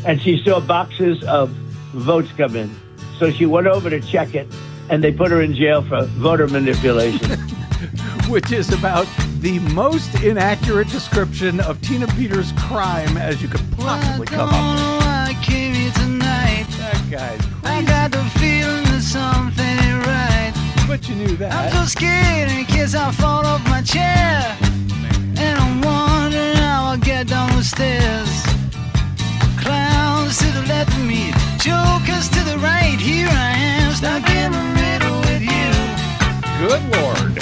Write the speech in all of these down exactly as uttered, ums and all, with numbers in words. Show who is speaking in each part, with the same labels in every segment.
Speaker 1: and she saw boxes of votes come in. So she went over to check it, and they put her in jail for voter manipulation.
Speaker 2: Which is about the most inaccurate description of Tina Peters' crime as you could possibly come up with.
Speaker 3: I came here tonight.
Speaker 2: That guy's crazy.
Speaker 3: I got the feeling that something ain't right.
Speaker 2: But you knew that.
Speaker 3: I'm so scared in case I fall off my chair. And I'm wondering how I'll get down the stairs. Clowns to the left of me, jokers to the right. Here I am, stuck in the middle with you.
Speaker 2: Good Lord.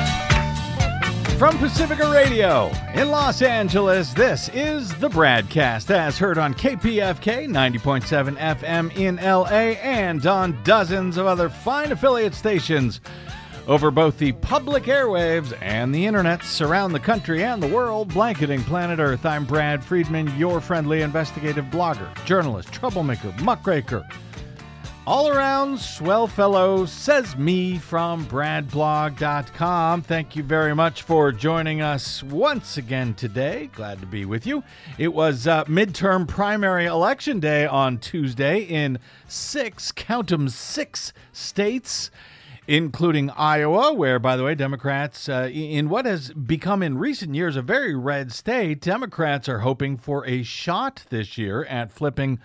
Speaker 2: From Pacifica Radio in Los Angeles, this is the Bradcast, as heard on K P F K ninety point seven F M in L A and on dozens of other fine affiliate stations over both the public airwaves and the internets around the country and the world, blanketing planet Earth. I'm Brad Friedman, your friendly investigative blogger, journalist, troublemaker, muckraker, all-around swell fellow, says me from brad blog dot com. Thank you very much for joining us once again today. Glad to be with you. It was uh, midterm primary election day on Tuesday in six, count 'em, six states, including Iowa, where, by the way, Democrats, uh, in what has become in recent years a very red state, Democrats are hoping for a shot this year at flipping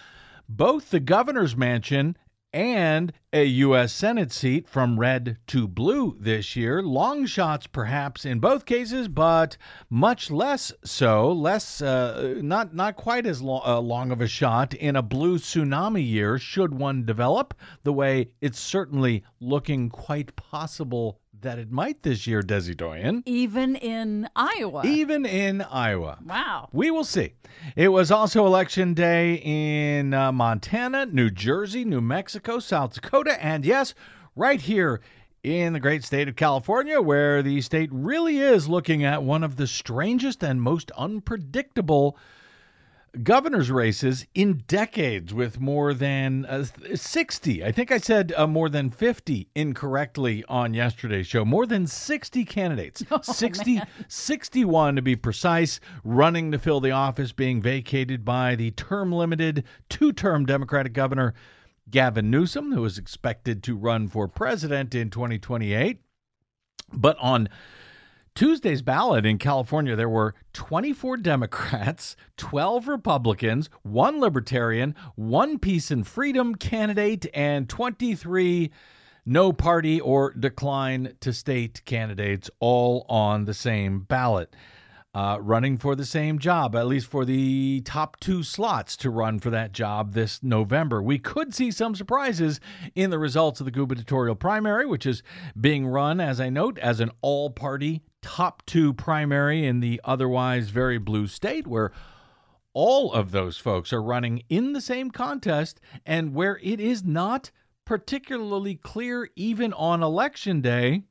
Speaker 2: both the governor's mansion and a U S Senate seat from red to blue this year. Long shots perhaps in both cases, but much less so, less, uh, not not quite as long, uh, long of a shot in a blue tsunami year, should one develop, the way it's certainly looking quite possible that it might this year, Desi Doyen.
Speaker 4: Even in Iowa.
Speaker 2: Even in Iowa.
Speaker 4: Wow.
Speaker 2: We will see. It was also election day in uh, Montana, New Jersey, New Mexico, South Dakota, and yes, right here in the great state of California, where the state really is looking at one of the strangest and most unpredictable governor's races in decades, with more than uh, sixty. I think I said uh, more than fifty incorrectly on yesterday's show. More than sixty candidates.
Speaker 4: Oh,
Speaker 2: sixty,
Speaker 4: man.
Speaker 2: sixty-one to be precise, running to fill the office being vacated by the term-limited, two-term Democratic governor Gavin Newsom, who is expected to run for president in twenty twenty-eight. But on Tuesday's ballot in California, there were twenty-four Democrats, twelve Republicans, one Libertarian, one Peace and Freedom candidate, and twenty-three no party or decline to state candidates, all on the same ballot, uh, running for the same job, at least for the top two slots to run for that job this November. We could see some surprises in the results of the gubernatorial primary, which is being run, as I note, as an all-party top two primary in the otherwise very blue state, where all of those folks are running in the same contest, and where it is not particularly clear, even on election day,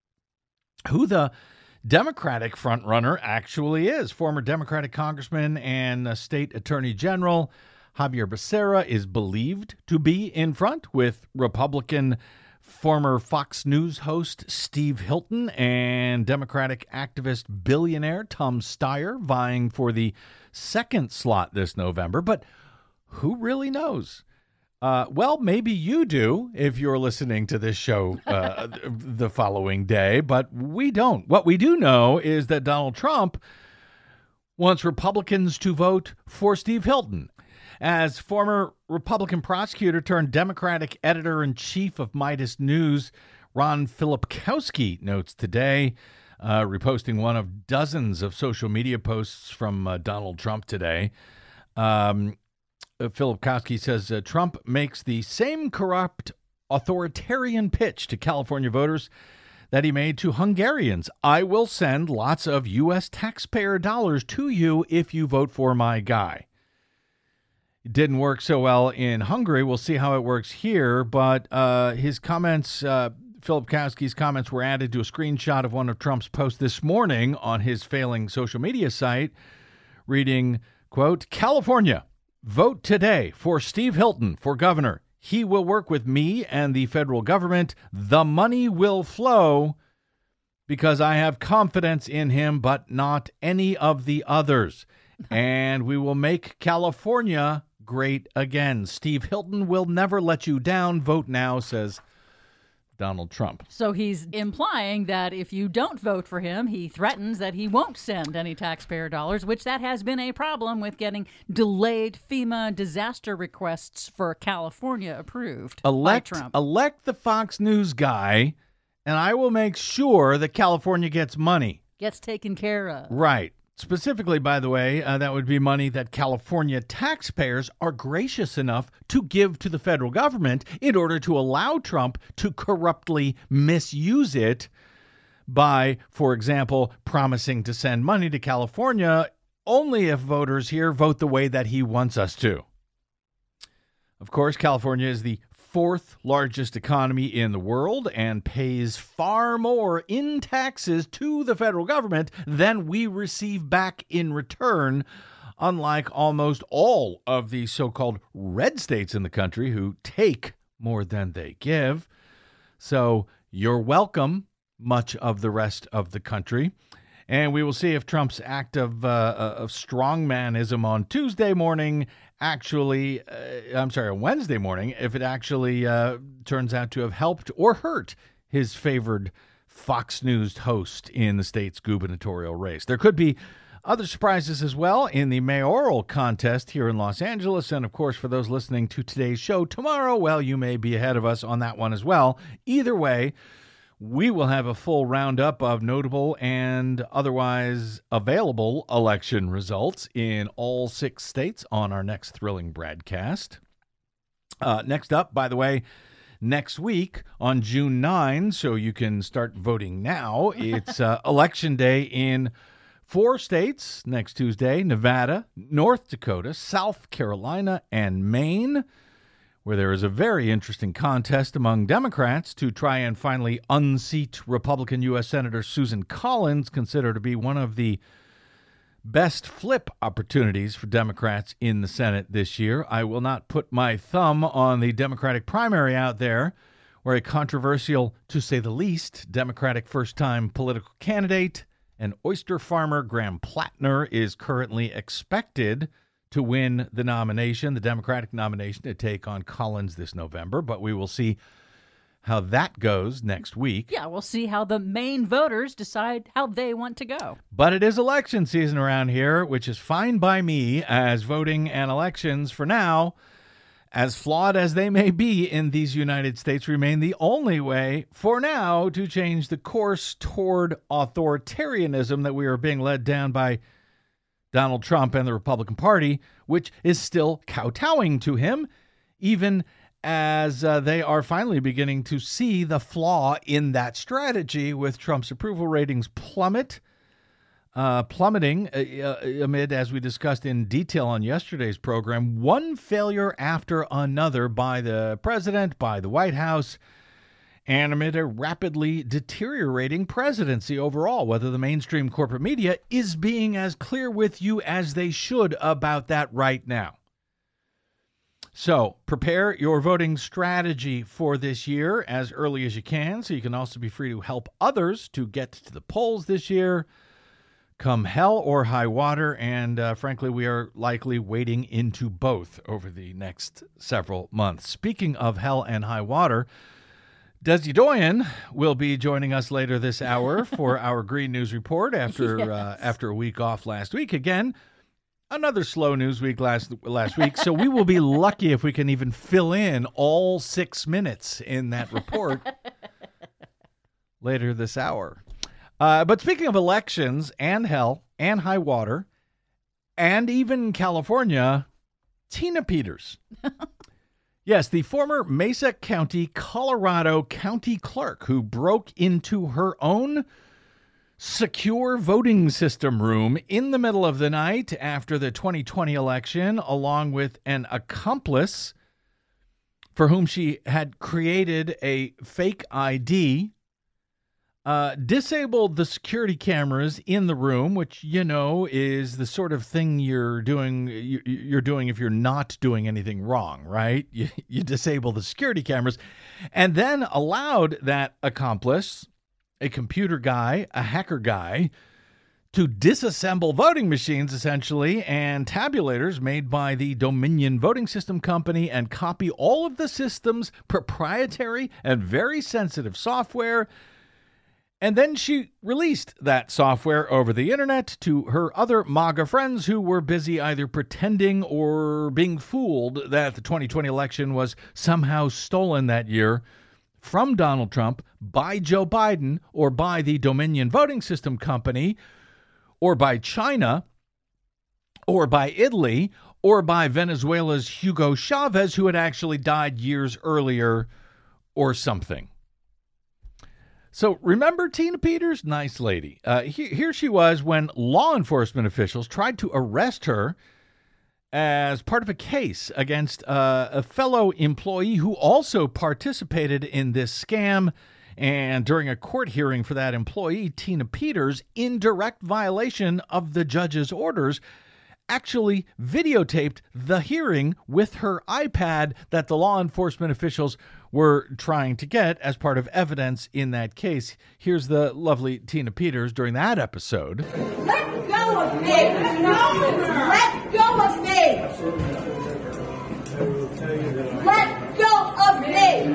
Speaker 2: who the Democratic frontrunner actually is. Former Democratic Congressman and uh, State Attorney General Xavier Becerra is believed to be in front, with Republican former Fox News host Steve Hilton and Democratic activist billionaire Tom Steyer vying for the second slot this November. But who really knows? Uh, well, maybe you do if you're listening to this show uh, the following day, but we don't. What we do know is that Donald Trump wants Republicans to vote for Steve Hilton. As former Republican prosecutor turned Democratic editor-in-chief of Midas News, Ron Filipkowski notes today, uh, reposting one of dozens of social media posts from uh, Donald Trump today. Um, uh, Filipkowski says uh, Trump makes the same corrupt authoritarian pitch to California voters that he made to Hungarians. I will send lots of U S taxpayer dollars to you if you vote for my guy. It didn't work so well in Hungary. We'll see how it works here. But uh, his comments, uh, Filipkowski's comments, were added to a screenshot of one of Trump's posts this morning on his failing social media site, reading, quote, California, vote today for Steve Hilton for governor. He will work with me and the federal government. The money will flow because I have confidence in him, but not any of the others. And we will make California great again. Steve Hilton will never let you down. Vote now, says Donald Trump.
Speaker 4: So he's implying that if you don't vote for him, he threatens that he won't send any taxpayer dollars, which that has been a problem with getting delayed FEMA disaster requests for California approved
Speaker 2: Elect,
Speaker 4: by Trump.
Speaker 2: elect the Fox News guy, and I will make sure that California gets money.
Speaker 4: Gets taken care of.
Speaker 2: Right. Specifically, by the way, uh, that would be money that California taxpayers are gracious enough to give to the federal government in order to allow Trump to corruptly misuse it by, for example, promising to send money to California only if voters here vote the way that he wants us to. Of course, California is the fourth largest economy in the world and pays far more in taxes to the federal government than we receive back in return, unlike almost all of the so-called red states in the country who take more than they give. So you're welcome, much of the rest of the country. And we will see if Trump's act of, uh, of strongmanism on Tuesday morning actually, uh, I'm sorry, on Wednesday morning, if it actually uh, turns out to have helped or hurt his favored Fox News host in the state's gubernatorial race. There could be other surprises as well in the mayoral contest here in Los Angeles. And of course, for those listening to today's show tomorrow, well, you may be ahead of us on that one as well. Either way, we will have a full roundup of notable and otherwise available election results in all six states on our next thrilling broadcast. Uh, next up, by the way, next week on June ninth, so you can start voting now, it's uh, Election Day in four states next Tuesday: Nevada, North Dakota, South Carolina, and Maine, where there is a very interesting contest among Democrats to try and finally unseat Republican U S Senator Susan Collins, considered to be one of the best flip opportunities for Democrats in the Senate this year. I will not put my thumb on the Democratic primary out there, where a controversial, to say the least, Democratic first-time political candidate and oyster farmer Graham Plattner is currently expected to win the nomination, the Democratic nomination, to take on Collins this November. But we will see how that goes next week.
Speaker 4: Yeah, we'll see how the Maine voters decide how they want to go.
Speaker 2: But it is election season around here, which is fine by me, as voting and elections for now, as flawed as they may be in these United States, remain the only way for now to change the course toward authoritarianism that we are being led down by Donald Trump and the Republican Party, which is still kowtowing to him, even as uh, they are finally beginning to see the flaw in that strategy, with Trump's approval ratings plummet, uh, plummeting uh, amid, as we discussed in detail on yesterday's program, one failure after another by the president, by the White House, and amid a rapidly deteriorating presidency overall. Whether the mainstream corporate media is being as clear with you as they should about that right now. So prepare your voting strategy for this year as early as you can, so you can also be free to help others to get to the polls this year, come hell or high water. And uh, frankly, we are likely wading into both over the next several months. Speaking of hell and high water, Desi Doyen will be joining us later this hour for our Green News Report after
Speaker 4: yes.
Speaker 2: uh, after a week off last week. Again, another slow news week last last week, so we will be lucky if we can even fill in all six minutes in that report later this hour. Uh, but speaking of elections and hell and high water and even California, Tina Peters. Yes, the former Mesa County, Colorado county clerk who broke into her own secure voting system room in the middle of the night after the twenty twenty election, along with an accomplice for whom she had created a fake I D, uh, disabled the security cameras in the room, which, you know, is the sort of thing you're doing you're doing if you're not doing anything wrong, right? You, you disable the security cameras, and then allowed that accomplice, a computer guy, a hacker guy, to disassemble voting machines, essentially, and tabulators made by the Dominion Voting System Company and copy all of the system's proprietary and very sensitive software. And then she released that software over the internet to her other MAGA friends who were busy either pretending or being fooled that the twenty twenty election was somehow stolen that year from Donald Trump by Joe Biden or by the Dominion Voting System Company or by China or by Italy or by Venezuela's Hugo Chavez, who had actually died years earlier or something. So remember Tina Peters? Nice lady. Uh, he, here she was when law enforcement officials tried to arrest her as part of a case against uh, a fellow employee who also participated in this scam. And during a court hearing for that employee, Tina Peters, in direct violation of the judge's orders, actually videotaped the hearing with her iPad that the law enforcement officials were trying to get as part of evidence in that case. Here's the lovely Tina Peters during that episode.
Speaker 5: Let go of me! Let go of me! Let go of me!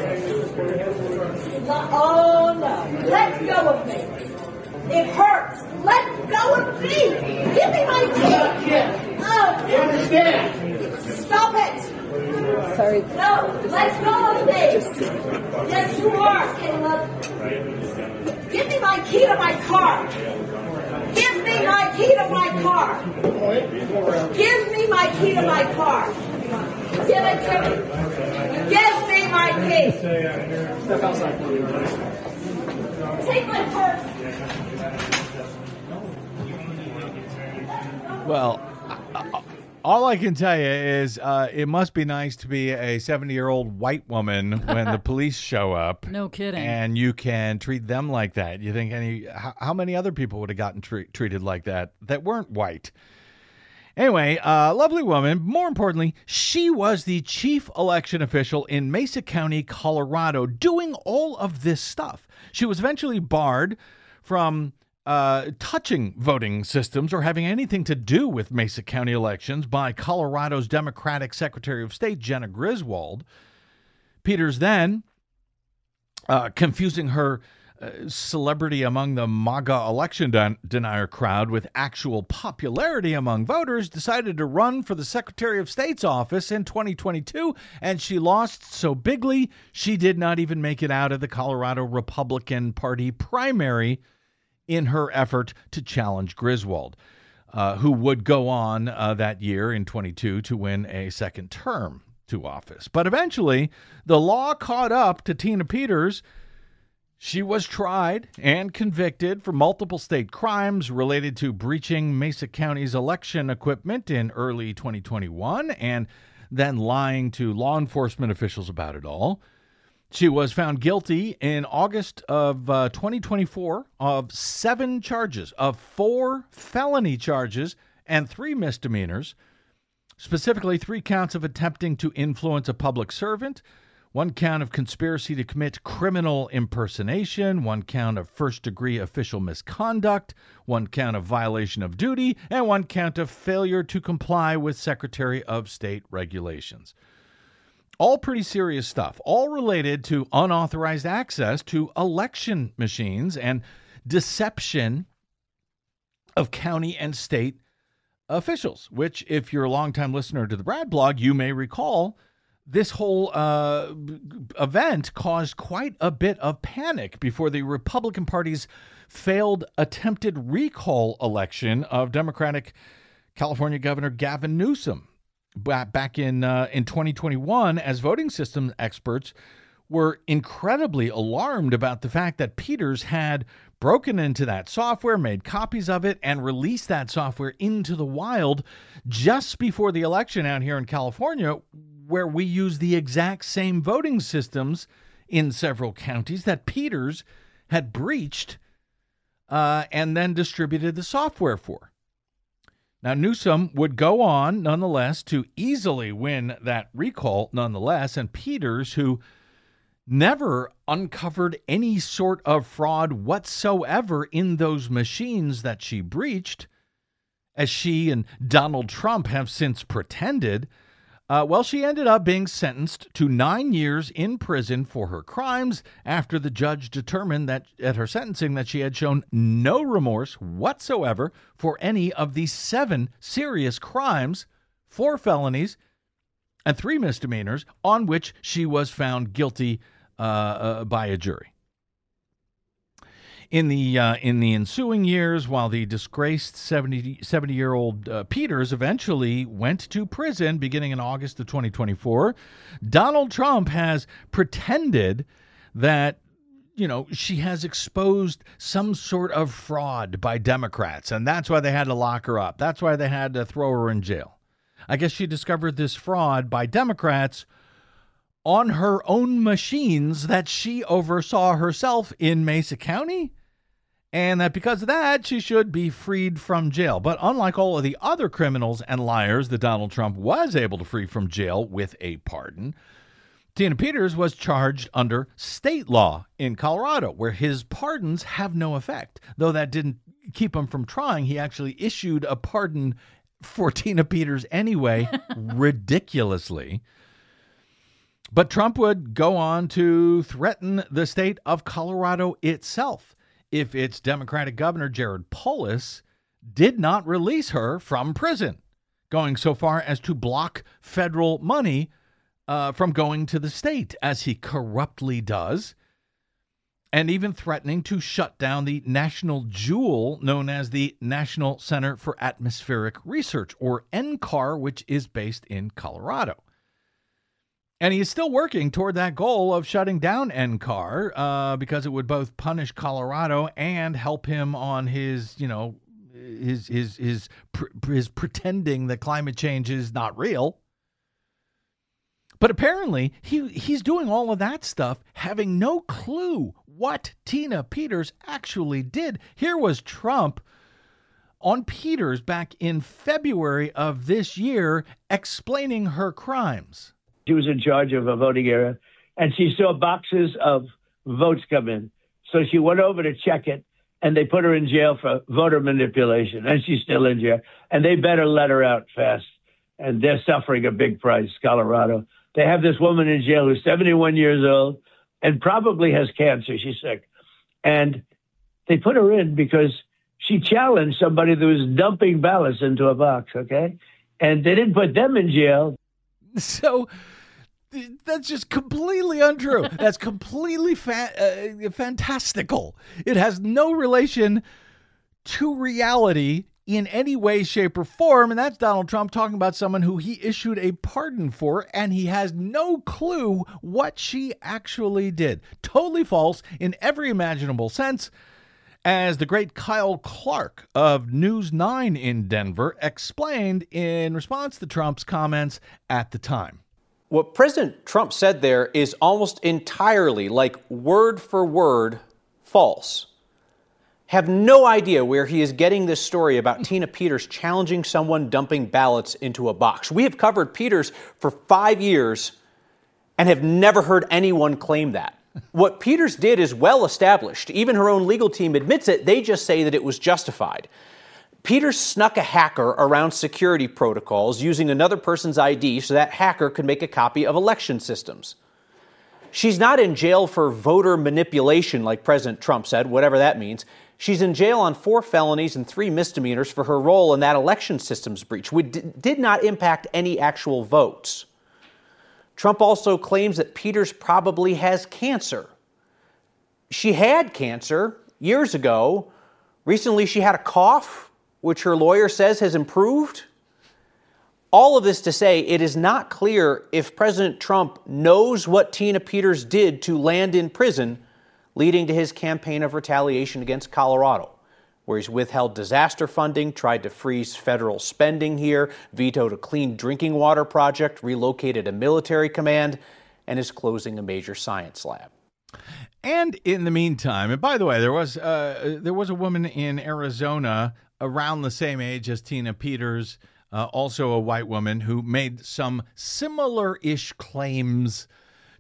Speaker 5: Oh no! Let go of me! It hurts! Let go of me! Give me my key! Oh! You understand? Stop it! Sorry. No! Let go of me! Yes, you are, Caleb. Give me my key to my car! Give me my key to my car! Give me my key to my car! Give it to me! Give me my key! Step outside. Take my purse!
Speaker 2: Well, all I can tell you is uh, it must be nice to be a seventy-year-old white woman when the police show up.
Speaker 4: No kidding.
Speaker 2: And you can treat them like that. You think any how, how many other people would have gotten tre- treated like that that weren't white? Anyway, uh, lovely woman. More importantly, she was the chief election official in Mesa County, Colorado, doing all of this stuff. She was eventually barred from uh, touching voting systems or having anything to do with Mesa County elections by Colorado's Democratic Secretary of State, Jena Griswold. Peters then, uh, confusing her Uh, celebrity among the MAGA election den- denier crowd with actual popularity among voters, decided to run for the Secretary of State's office in twenty twenty-two, and she lost so bigly she did not even make it out of the Colorado Republican Party primary in her effort to challenge Griswold, uh, who would go on uh, that year in twenty-two to win a second term to office. But eventually, the law caught up to Tina Peters. She was tried and convicted for multiple state crimes related to breaching Mesa County's election equipment in early twenty twenty-one and then lying to law enforcement officials about it all. She was found guilty in August of uh, twenty twenty-four of seven charges, of four felony charges and three misdemeanors, specifically three counts of attempting to influence a public servant, one count of conspiracy to commit criminal impersonation, one count of first-degree official misconduct, one count of violation of duty, and one count of failure to comply with Secretary of State regulations. All pretty serious stuff, all related to unauthorized access to election machines and deception of county and state officials, which, if you're a longtime listener to the Brad blog, you may recall this whole uh, event caused quite a bit of panic before the Republican Party's failed attempted recall election of Democratic California Governor Gavin Newsom back in uh, in twenty twenty-one, as voting system experts were incredibly alarmed about the fact that Peters had broken into that software, made copies of it, and released that software into the wild just before the election out here in California, where we use the exact same voting systems in several counties that Peters had breached uh, and then distributed the software for. Now, Newsom would go on, nonetheless, to easily win that recall, nonetheless, and Peters, who never uncovered any sort of fraud whatsoever in those machines that she breached, as she and Donald Trump have since pretended. Uh, well, she ended up being sentenced to nine years in prison for her crimes after the judge determined that at her sentencing that she had shown no remorse whatsoever for any of the seven serious crimes, four felonies, and three misdemeanors on which she was found guilty uh, uh, by a jury. In the uh, in the ensuing years, while the disgraced seventy-year-old uh, Peters eventually went to prison beginning in August of twenty twenty-four, Donald Trump has pretended that, you know, she has exposed some sort of fraud by Democrats, and that's why they had to lock her up. That's why they had to throw her in jail. I guess she discovered this fraud by Democrats on her own machines that she oversaw herself in Mesa County, and that because of that, she should be freed from jail. But unlike all of the other criminals and liars that Donald Trump was able to free from jail with a pardon, Tina Peters was charged under state law in Colorado, where his pardons have no effect. Though that didn't keep him from trying, he actually issued a pardon for Tina Peters anyway, ridiculously. But Trump would go on to threaten the state of Colorado itself if its Democratic governor, Jared Polis, did not release her from prison, going so far as to block federal money uh, from going to the state, as he corruptly does, and even threatening to shut down the national jewel known as the National Center for Atmospheric Research, or N C A R, which is based in Colorado. And he is still working toward that goal of shutting down N C A R uh, because it would both punish Colorado and help him on his, you know, his his his his pretending that climate change is not real. But apparently he he's doing all of that stuff, having no clue what Tina Peters actually did. Here was Trump on Peters back in February of this year explaining her crimes.
Speaker 1: She was in charge of a voting area, and she saw boxes of votes come in. So she went over to check it, and they put her in jail for voter manipulation, and she's still in jail. And they better let her out fast, and they're suffering a big price, Colorado. They have this woman in jail who's seventy-one years old and probably has cancer. She's sick. And they put her in because she challenged somebody that was dumping ballots into a box, okay? And they didn't put them in jail.
Speaker 2: So that's just completely untrue. That's completely fa- uh, fantastical. It has no relation to reality in any way, shape, or form. And that's Donald Trump talking about someone who he issued a pardon for, and he has no clue what she actually did. Totally false in every imaginable sense, as the great Kyle Clark of News nine in Denver explained in response to Trump's comments at the time.
Speaker 6: What President Trump said there is almost entirely, like word for word, false. Have no idea where he is getting this story about Tina Peters challenging someone dumping ballots into a box. We have covered Peters for five years and have never heard anyone claim that. What Peters did is well established. Even her own legal team admits it. They just say that it was justified. Peters snuck a hacker around security protocols using another person's I D so that hacker could make a copy of election systems. She's not in jail for voter manipulation like President Trump said, whatever that means. She's in jail on four felonies and three misdemeanors for her role in that election systems breach, which did not impact any actual votes. Trump also claims that Peters probably has cancer. She had cancer years ago. Recently, she had a cough, which her lawyer says has improved. All of this to say, it is not clear if President Trump knows what Tina Peters did to land in prison, leading to his campaign of retaliation against Colorado, where he's withheld disaster funding, tried to freeze federal spending here, vetoed a clean drinking water project, relocated a military command, and is closing a major science lab.
Speaker 2: And in the meantime, and by the way, there was uh, there was a woman in Arizona around the same age as Tina Peters, uh, also a white woman, who made some similar-ish claims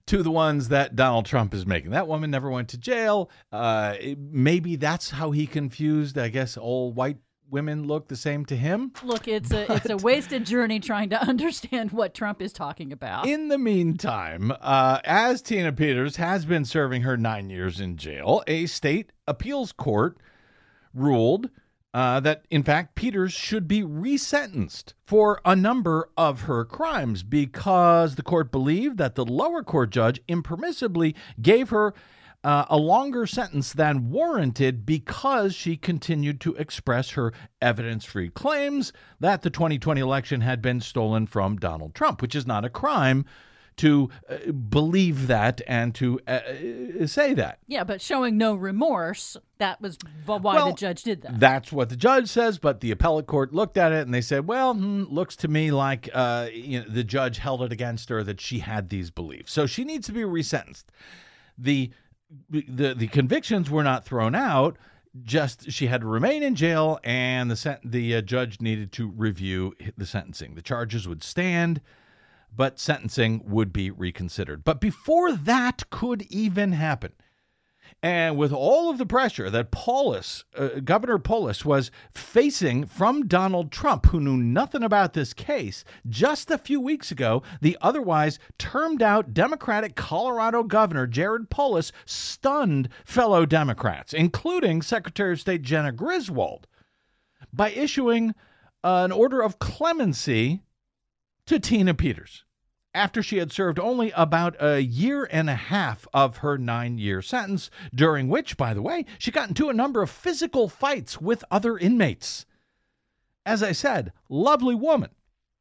Speaker 2: to the ones that Donald Trump is making. That woman never went to jail. Uh, it- maybe that's how he confused, I guess, all white women look the same to him.
Speaker 4: Look, it's a it's a wasted journey trying to understand what Trump is talking about.
Speaker 2: In the meantime, uh, as Tina Peters has been serving her nine years in jail, a state appeals court ruled uh, that, in fact, Peters should be resentenced for a number of her crimes because the court believed that the lower court judge impermissibly gave her Uh, a longer sentence than warranted because she continued to express her evidence-free claims that the twenty twenty election had been stolen from Donald Trump, which is not a crime to uh, believe that and to uh, uh, say that.
Speaker 4: Yeah, but showing no remorse, that was why
Speaker 2: Well,
Speaker 4: the judge did that.
Speaker 2: That's what the judge says, but the appellate court looked at it and they said, well, hmm, looks to me like uh, you know, the judge held it against her that she had these beliefs. So she needs to be resentenced. The The the convictions were not thrown out, just she had to remain in jail, and the sent, the uh, judge needed to review the sentencing. The charges would stand, but sentencing would be reconsidered. But before that could even happen, and with all of the pressure that Polis, uh, Governor Polis, was facing from Donald Trump, who knew nothing about this case, just a few weeks ago, the otherwise termed out Democratic Colorado Governor Jared Polis stunned fellow Democrats, including Secretary of State Jenna Griswold, by issuing uh, an order of clemency to Tina Peters, after she had served only about a year and a half of her nine-year sentence, during which, by the way, she got into a number of physical fights with other inmates. As I said, lovely woman.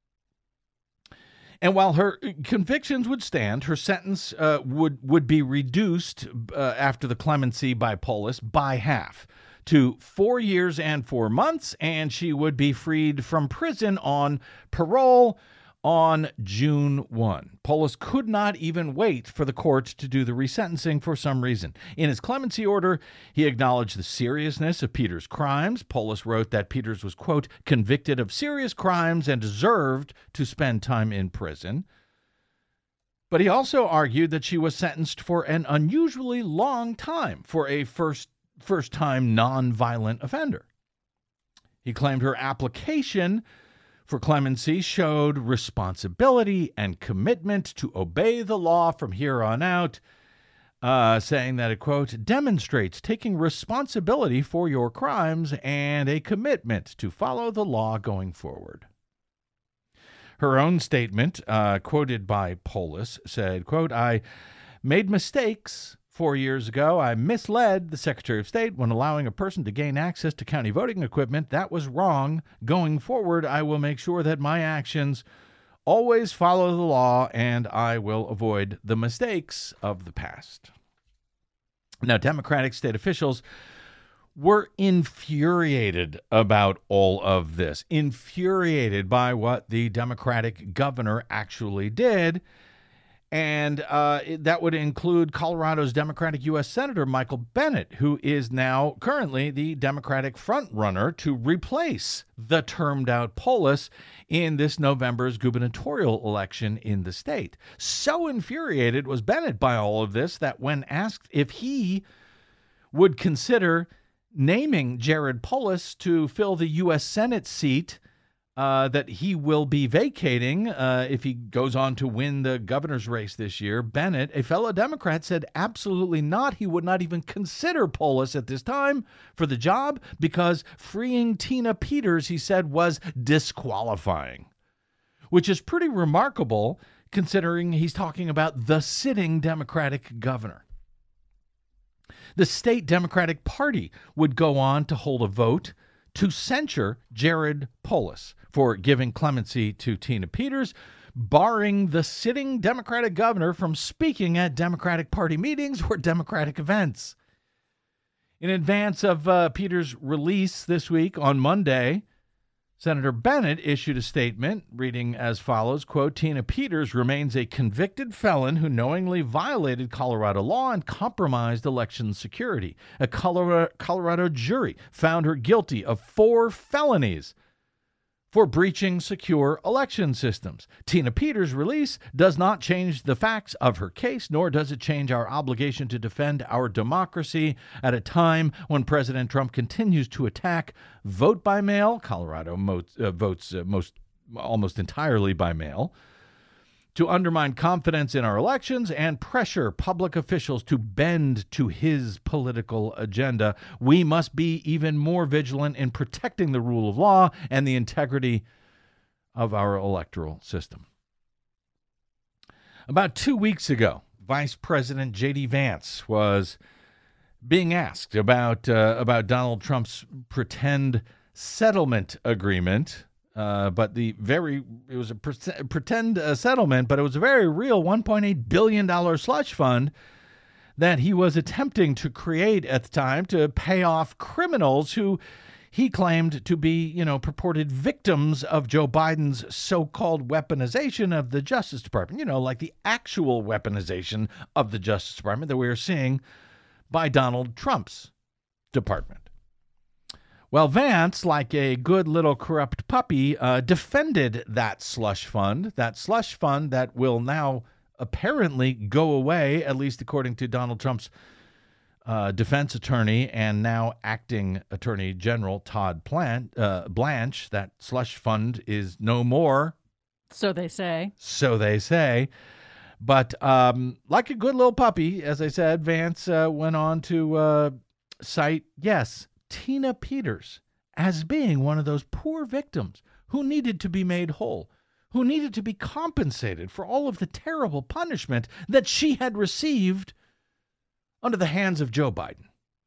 Speaker 2: And while her convictions would stand, her sentence uh, would, would be reduced uh, after the clemency by Polis by half to four years and four months, and she would be freed from prison on parole on June first. Polis could not even wait for the court to do the resentencing for some reason. In his clemency order, he acknowledged the seriousness of Peters' crimes. Polis wrote that Peters was, quote, convicted of serious crimes and deserved to spend time in prison. But he also argued that she was sentenced for an unusually long time for a first, first-time nonviolent offender. He claimed her application for clemency showed responsibility and commitment to obey the law from here on out, uh, saying that it, quote, demonstrates taking responsibility for your crimes and a commitment to follow the law going forward. Her own statement, uh, quoted by Polis, said, quote, I made mistakes four years ago. I misled the Secretary of State when allowing a person to gain access to county voting equipment. That was wrong. Going forward, I will make sure that my actions always follow the law, and I will avoid the mistakes of the past. Now, Democratic state officials were infuriated about all of this, infuriated by what the Democratic governor actually did. And uh, that would include Colorado's Democratic U S Senator Michael Bennet, who is now currently the Democratic frontrunner to replace the termed-out Polis in this November's gubernatorial election in the state. So infuriated was Bennet by all of this that when asked if he would consider naming Jared Polis to fill the U S Senate seat Uh, that he will be vacating uh, if he goes on to win the governor's race this year, Bennet, a fellow Democrat, said absolutely not. He would not even consider Polis at this time for the job because freeing Tina Peters, he said, was disqualifying, which is pretty remarkable considering he's talking about the sitting Democratic governor. The state Democratic Party would go on to hold a vote to censure Jared Polis for giving clemency to Tina Peters, barring the sitting Democratic governor from speaking at Democratic Party meetings or Democratic events. In advance of uh, Peters' release this week on Monday, Senator Bennet issued a statement reading as follows, quote, Tina Peters remains a convicted felon who knowingly violated Colorado law and compromised election security. A Colorado, Colorado jury found her guilty of four felonies, for breaching secure election systems. Tina Peters' release does not change the facts of her case, nor does it change our obligation to defend our democracy at a time when President Trump continues to attack vote by mail. Colorado mo- uh, votes uh, most almost entirely by mail, to undermine confidence in our elections and pressure public officials to bend to his political agenda. We must be even more vigilant in protecting the rule of law and the integrity of our electoral system. About two weeks ago, Vice President J D Vance was being asked about uh, about Donald Trump's pretend settlement agreement. Uh, but the very, it was a pre- pretend uh, settlement, but it was a very real one point eight billion dollars slush fund that he was attempting to create at the time to pay off criminals who he claimed to be, you know, purported victims of Joe Biden's so-called weaponization of the Justice Department. You know, like the actual weaponization of the Justice Department that we are seeing by Donald Trump's department. Well, Vance, like a good little corrupt puppy, uh, defended that slush fund, that slush fund that will now apparently go away, at least according to Donald Trump's uh, defense attorney and now acting Attorney General Todd Plant, uh, Blanche. That slush fund is no more.
Speaker 4: So they say.
Speaker 2: So they say. But um, like a good little puppy, as I said, Vance uh, went on to uh, cite, yes, Tina Peters as being one of those poor victims who needed to be made whole, who needed to be compensated for all of the terrible punishment that she had received under the hands of Joe Biden.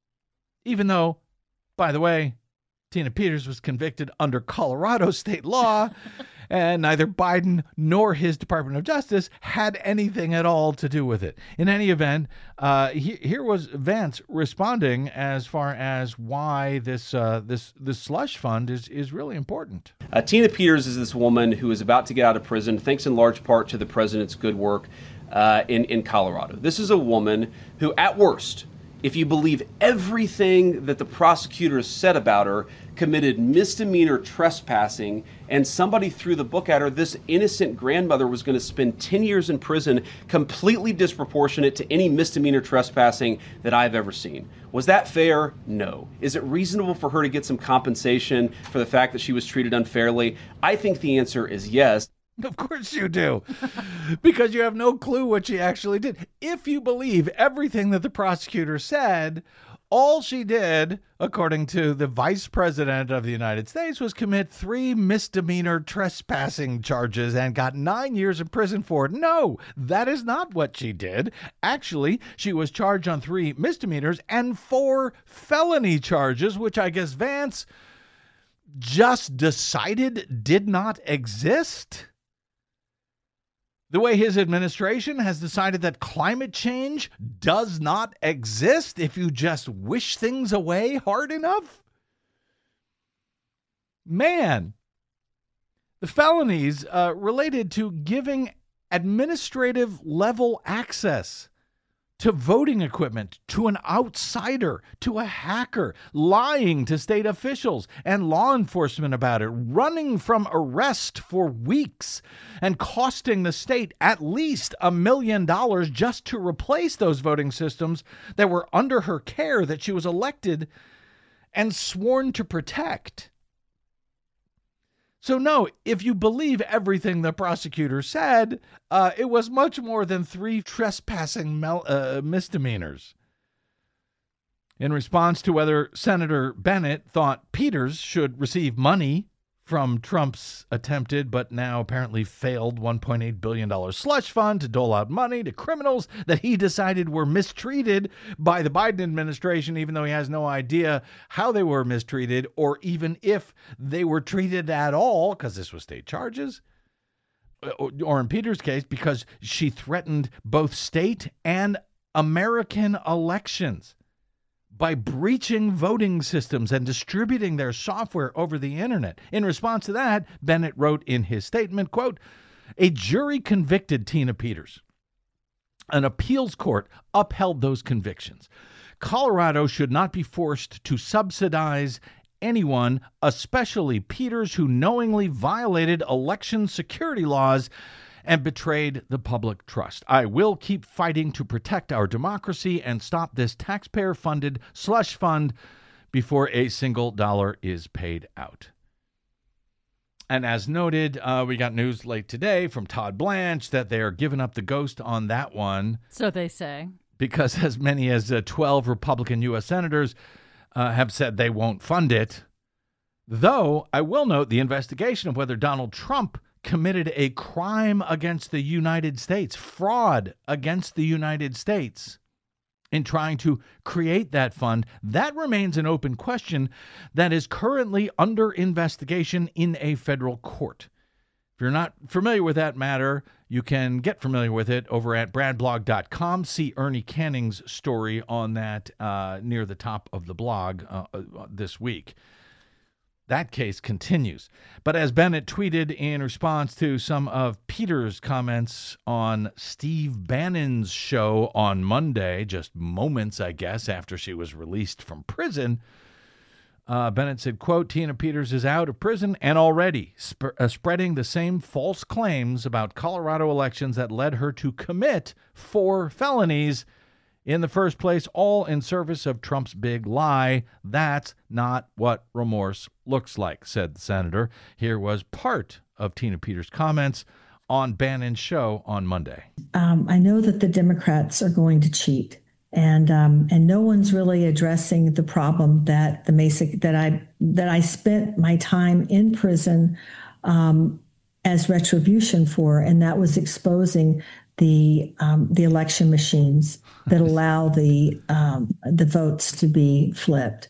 Speaker 2: Even though, by the way, Tina Peters was convicted under Colorado state law, and neither Biden nor his Department of Justice had anything at all to do with it. In any event, uh, he, here was Vance responding as far as why this uh, this this slush fund is is really important.
Speaker 7: Uh, Tina Peters is this woman who is about to get out of prison, thanks in large part to the president's good work uh, in in Colorado. This is a woman who, at worst, if you believe everything that the prosecutors said about her, committed misdemeanor trespassing, and somebody threw the book at her. This innocent grandmother was going to spend ten years in prison, completely disproportionate to any misdemeanor trespassing that I've ever seen. Was that fair? No. Is it reasonable for her to get some compensation for the fact that she was treated unfairly? I think the answer is yes.
Speaker 2: Of course you do, because you have no clue what she actually did. If you believe everything that the prosecutor said, all she did, according to the Vice President of the United States, was commit three misdemeanor trespassing charges and got nine years in prison for it. No, that is not what she did. Actually, she was charged on three misdemeanors and four felony charges, which I guess Vance just decided did not exist. The way his administration has decided that climate change does not exist if you just wish things away hard enough. Man, the felonies uh, related to giving administrative level access to voting equipment, to an outsider, to a hacker, lying to state officials and law enforcement about it, running from arrest for weeks, and costing the state at least a million dollars just to replace those voting systems that were under her care, that she was elected and sworn to protect. So no, if you believe everything the prosecutor said, uh, it was much more than three trespassing mel- uh, misdemeanors. In response to whether Senator Bennett thought Peters should receive money from Trump's attempted but now apparently failed one point eight billion dollars slush fund to dole out money to criminals that he decided were mistreated by the Biden administration, even though he has no idea how they were mistreated or even if they were treated at all, because this was state charges, or in Peters' case, because she threatened both state and American elections by breaching voting systems and distributing their software over the internet. In response to that, Bennett wrote in his statement, quote, "A jury convicted Tina Peters. An appeals court upheld those convictions. Colorado should not be forced to subsidize anyone, especially Peters, who knowingly violated election security laws and betrayed the public trust. I will keep fighting to protect our democracy and stop this taxpayer-funded slush fund before a single dollar is paid out. And as noted, uh, we got news late today from Todd Blanche that they are giving up the ghost on that one.
Speaker 4: So they say.
Speaker 2: Because as many as uh, twelve Republican U S senators uh, have said they won't fund it. Though, I will note the investigation of whether Donald Trump committed a crime against the United States, fraud against the United States, in trying to create that fund, that remains an open question that is currently under investigation in a federal court. If you're not familiar with that matter, you can get familiar with it over at brad blog dot com. See Ernie Canning's story on that uh, near the top of the blog uh, uh, this week. That case continues. But as Bennett tweeted in response to some of Peter's comments on Steve Bannon's show on Monday, just moments, I guess, after she was released from prison, uh, Bennett said, quote, Tina Peters is out of prison and already sp- uh, spreading the same false claims about Colorado elections that led her to commit four felonies in the first place, all in service of Trump's big lie. That's not what remorse looks like, said the senator. Here was part of Tina Peters' comments on Bannon's show on Monday.
Speaker 8: Um, I know that the Democrats are going to cheat, and um, and no one's really addressing the problem that the Mesa that I that I spent my time in prison um, as retribution for, and that was exposing the um, the election machines that allow the um, the votes to be flipped.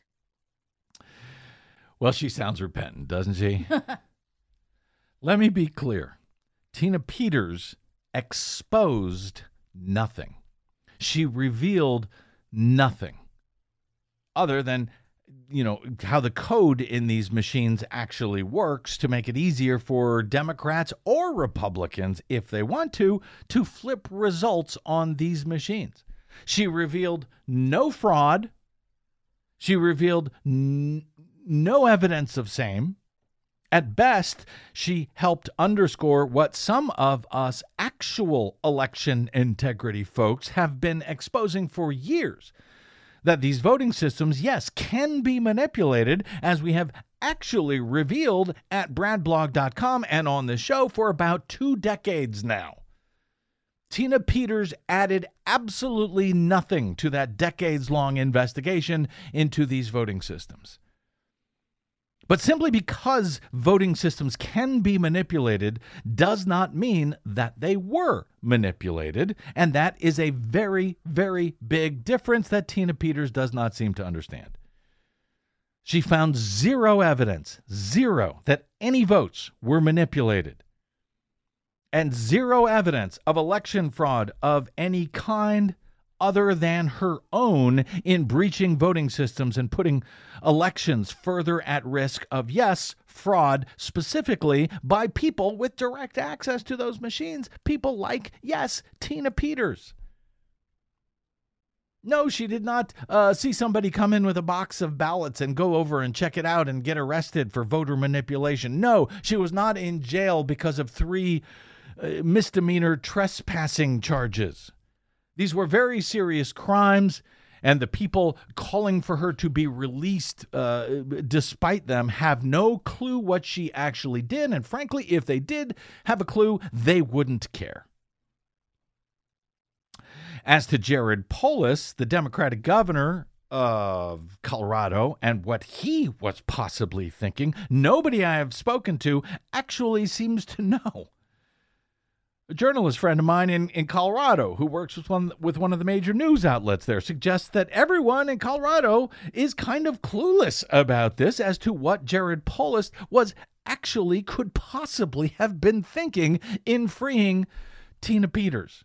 Speaker 2: Well, she sounds repentant, doesn't she? Let me be clear. Tina Peters exposed nothing. She revealed nothing other than, you know, how the code in these machines actually works to make it easier for Democrats or Republicans, if they want to, to flip results on these machines. She revealed no fraud. She revealed n- no evidence of same. At best, she helped underscore what some of us actual election integrity folks have been exposing for years, that these voting systems, yes, can be manipulated, as we have actually revealed at brad blog dot com and on the show for about two decades now. Tina Peters added absolutely nothing to that decades-long investigation into these voting systems. But simply because voting systems can be manipulated does not mean that they were manipulated. And that is a very, very big difference that Tina Peters does not seem to understand. She found zero evidence, zero, that any votes were manipulated. And zero evidence of election fraud of any kind other than her own in breaching voting systems and putting elections further at risk of, yes, fraud, specifically by people with direct access to those machines. People like, yes, Tina Peters. No, she did not uh, see somebody come in with a box of ballots and go over and check it out and get arrested for voter manipulation. No, she was not in jail because of three uh, misdemeanor trespassing charges. These were very serious crimes, and the people calling for her to be released uh, despite them have no clue what she actually did. And frankly, if they did have a clue, they wouldn't care. As to Jared Polis, the Democratic governor of Colorado, and what he was possibly thinking, nobody I have spoken to actually seems to know. A journalist friend of mine in, in Colorado who works with one, with one of the major news outlets there suggests that everyone in Colorado is kind of clueless about this as to what Jared Polis was actually could possibly have been thinking in freeing Tina Peters.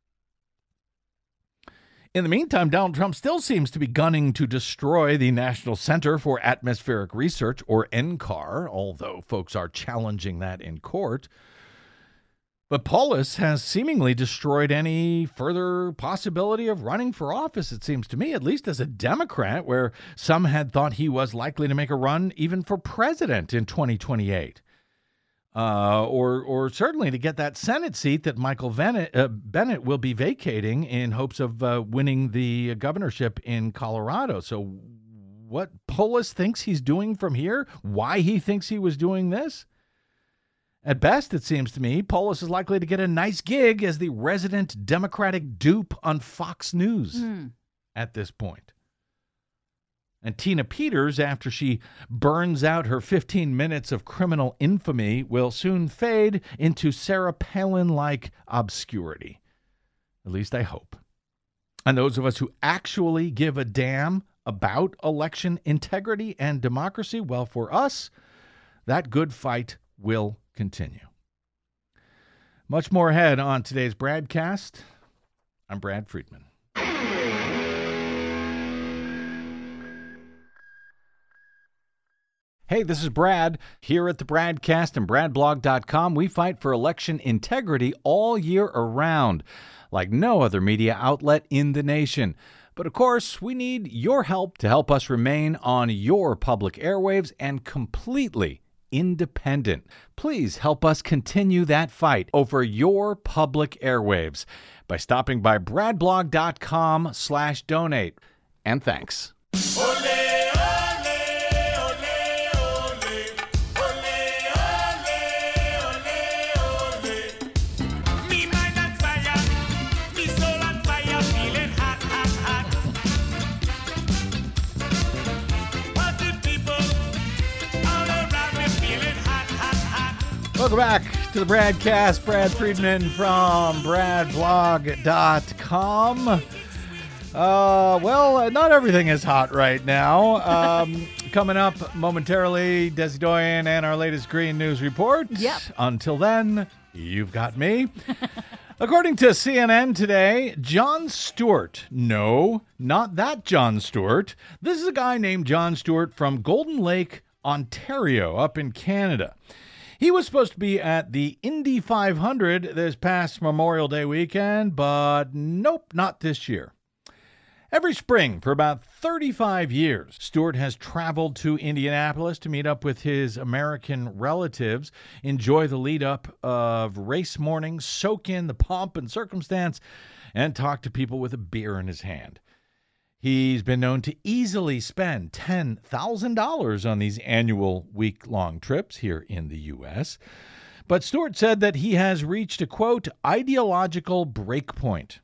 Speaker 2: In the meantime, Donald Trump still seems to be gunning to destroy the National Center for Atmospheric Research, or N C A R, although folks are challenging that in court. But Polis has seemingly destroyed any further possibility of running for office, it seems to me, at least as a Democrat, where some had thought he was likely to make a run even for president in twenty twenty-eight. Uh, or or certainly to get that Senate seat that Michael Bennett, uh, Bennett will be vacating in hopes of uh, winning the governorship in Colorado. So what Polis thinks he's doing from here, why he thinks he was doing this? At best, it seems to me, Polis is likely to get a nice gig as the resident Democratic dupe on Fox News mm. at this point. And Tina Peters, after she burns out her fifteen minutes of criminal infamy, will soon fade into Sarah Palin-like obscurity. At least I hope. And those of us who actually give a damn about election integrity and democracy, well, for us, that good fight will continue. Much more ahead on today's BradCast. I'm Brad Friedman. Hey, this is Brad. Here at the BradCast and brad blog dot com, we fight for election integrity all year around, like no other media outlet in the nation. But of course, we need your help to help us remain on your public airwaves and completely independent. Please help us continue that fight over your public airwaves by stopping by brad blog dot com slash donate. And thanks. Welcome back to the BradCast. Brad Friedman from brad blog dot com. Uh, well, not everything is hot right now. Um, coming up momentarily, Desi Doyen and our latest Green News Report.
Speaker 4: Yep.
Speaker 2: Until then, you've got me. According to C N N today, Jon Stewart. No, not that Jon Stewart. This is a guy named Jon Stewart from Golden Lake, Ontario, up in Canada. He was supposed to be at the Indy five hundred this past Memorial Day weekend, but nope, not this year. Every spring for about thirty-five years, Stewart has traveled to Indianapolis to meet up with his American relatives, enjoy the lead-up of race morning, soak in the pomp and circumstance, and talk to people with a beer in his hand. He's been known to easily spend ten thousand dollars on these annual week-long trips here in the U S. But Stewart said that he has reached a, quote, ideological breakpoint.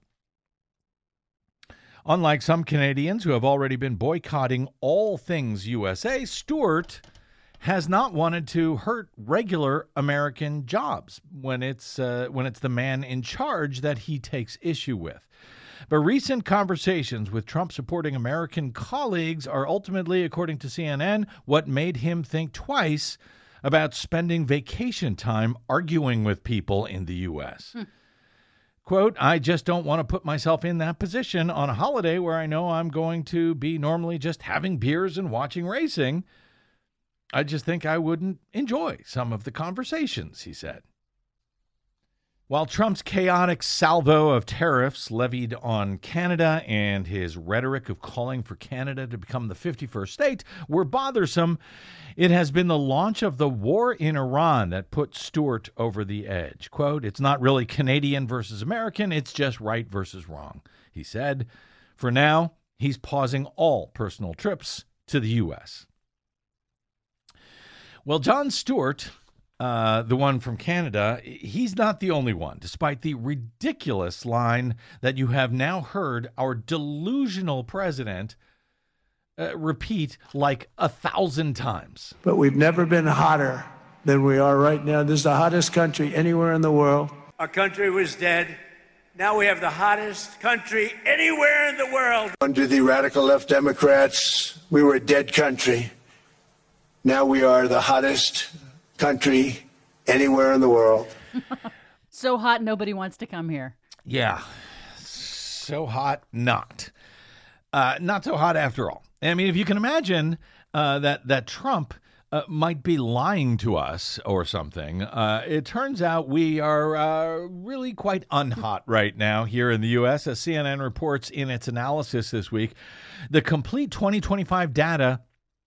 Speaker 2: Unlike some Canadians who have already been boycotting all things U S A, Stewart has not wanted to hurt regular American jobs when it's uh, when it's the man in charge that he takes issue with. But recent conversations with Trump-supporting American colleagues are ultimately, according to C N N, what made him think twice about spending vacation time arguing with people in the U S. Hmm. Quote, I just don't want to put myself in that position on a holiday where I know I'm going to be normally just having beers and watching racing. I just think I wouldn't enjoy some of the conversations, he said. While Trump's chaotic salvo of tariffs levied on Canada and his rhetoric of calling for Canada to become the fifty-first state were bothersome, it has been the launch of the war in Iran that put Stewart over the edge. Quote, it's not really Canadian versus American, it's just right versus wrong, he said. For now, he's pausing all personal trips to the U S. Well, Jon Stewart, Uh, the one from Canada, he's not the only one, despite the ridiculous line that you have now heard our delusional president uh, repeat like a thousand times.
Speaker 9: But we've never been hotter than we are right now. This is the hottest country anywhere in the world.
Speaker 10: Our country was dead. Now we have the hottest country anywhere in the world.
Speaker 9: Under the radical left Democrats, we were a dead country. Now we are the hottest country anywhere in the world.
Speaker 4: So hot, nobody wants to come here.
Speaker 2: Yeah. So hot, not. Uh, not so hot after all. I mean, if you can imagine uh, that, that Trump uh, might be lying to us or something. Uh, it turns out we are uh, really quite unhot right now here in the U S. As C N N reports in its analysis this week, the complete twenty twenty-five data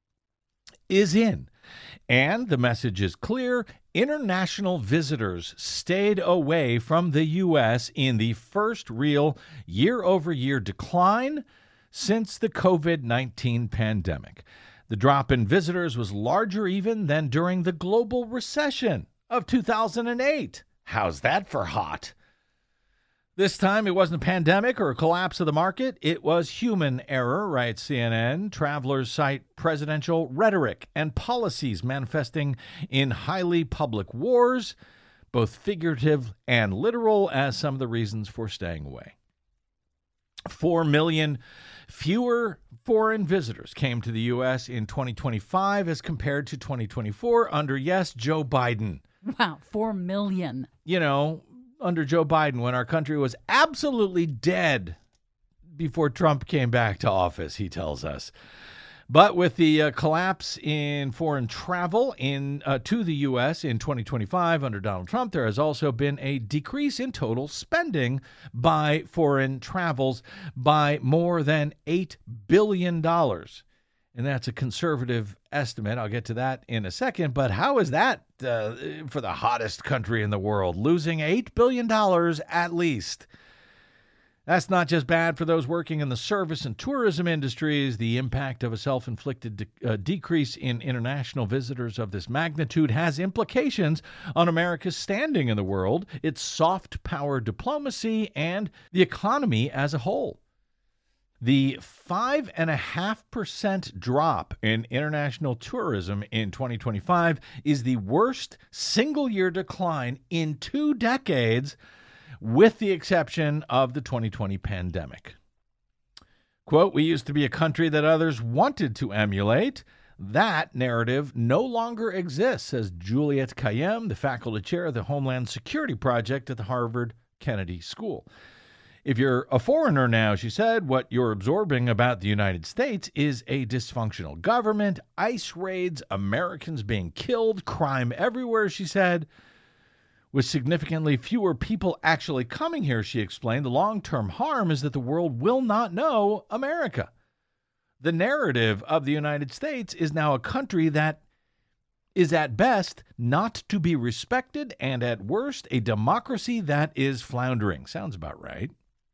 Speaker 2: is in. And the message is clear. International visitors stayed away from the U S in the first real year-over-year decline since the COVID nineteen pandemic. The drop in visitors was larger even than during the global recession of two thousand eight. How's that for hot? This time, it wasn't a pandemic or a collapse of the market. It was human error, writes C N N. Travelers cite presidential rhetoric and policies manifesting in highly public wars, both figurative and literal, as some of the reasons for staying away. Four million fewer foreign visitors came to the U S in twenty twenty-five as compared to twenty twenty-four under, yes, Joe Biden.
Speaker 4: Wow, four million.
Speaker 2: You know, under Joe Biden, when our country was absolutely dead before Trump came back to office, he tells us. But with the uh, collapse in foreign travel in uh, to the U S in twenty twenty-five under Donald Trump, there has also been a decrease in total spending by foreign travels by more than eight billion dollars. And that's a conservative estimate. I'll get to that in a second. But how is that uh, for the hottest country in the world, losing eight billion dollars at least? That's not just bad for those working in the service and tourism industries. The impact of a self-inflicted de- uh, decrease in international visitors of this magnitude has implications on America's standing in the world, its soft power diplomacy, and the economy as a whole. The five point five percent drop in international tourism in twenty twenty-five is the worst single-year decline in two decades, with the exception of the twenty twenty pandemic. Quote, "We used to be a country that others wanted to emulate. That narrative no longer exists," says Juliette Kayyem, the faculty chair of the Homeland Security Project at the Harvard Kennedy School. "If you're a foreigner now," she said, "what you're absorbing about the United States is a dysfunctional government, ICE raids, Americans being killed, crime everywhere," she said. "With significantly fewer people actually coming here," she explained, "the long-term harm is that the world will not know America. The narrative of the United States is now a country that is at best not to be respected and at worst a democracy that is floundering." Sounds about right.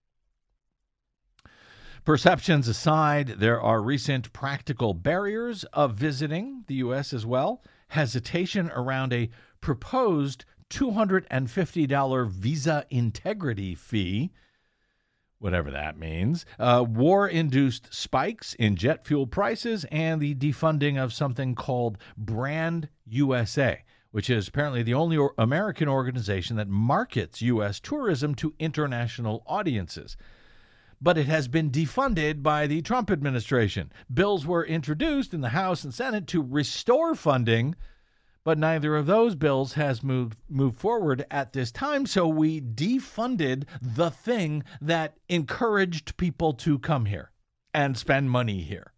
Speaker 2: Perceptions aside, there are recent practical barriers of visiting the U S as well. Hesitation around a proposed two hundred fifty dollars visa integrity fee, whatever that means, uh, war-induced spikes in jet fuel prices, and the defunding of something called Brand U S A, which is apparently the only or- American organization that markets U S tourism to international audiences. But it has been defunded by the Trump administration. Bills were introduced in the House and Senate to restore funding, but neither of those bills has moved moved forward at this time, so we defunded the thing that encouraged people to come here and spend money here.